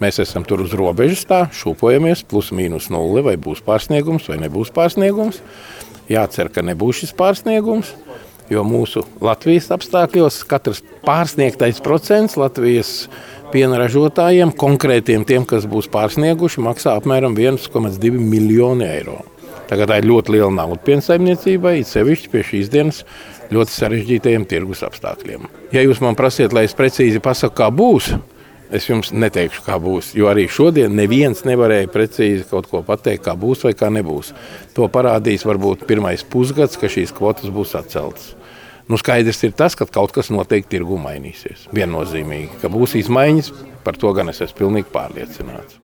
Mēs esam tur uz robežas tā, šūpojamies, plus mīnus 0, vai būs pārsniegums, vai nebūs pārsniegums. Jācer, ka nebūs šis pārsniegums, jo mūsu Latvijas apstākļos katrs pārsniegtais procents Latvijas piena ražotājiem, konkrētiem tiem, kas būs pārsnieguši, maksā apmēram 1,2 miljoni eiro. Tagad tā ir ļoti liela nauda piensaimniecībai, sevišķi pie šīs dienas ļoti sarežģītajiem tirgus apstākļiem. Ja jūs man prasiet, lai es precīzi pasaku, kā būs, es jums neteikšu, kā būs, jo arī šodien neviens nevarēja precīzi kaut ko pateikt, kā būs vai kā nebūs. To parādīs varbūt pirmais pusgads, ka šīs kvotas būs atceltas. Skaidrs ir tas, ka kaut kas noteikti tirgu mainīsies. Viennozīmīgi, ka būs izmaiņas, par to gan es esmu pilnīgi pārliecināts.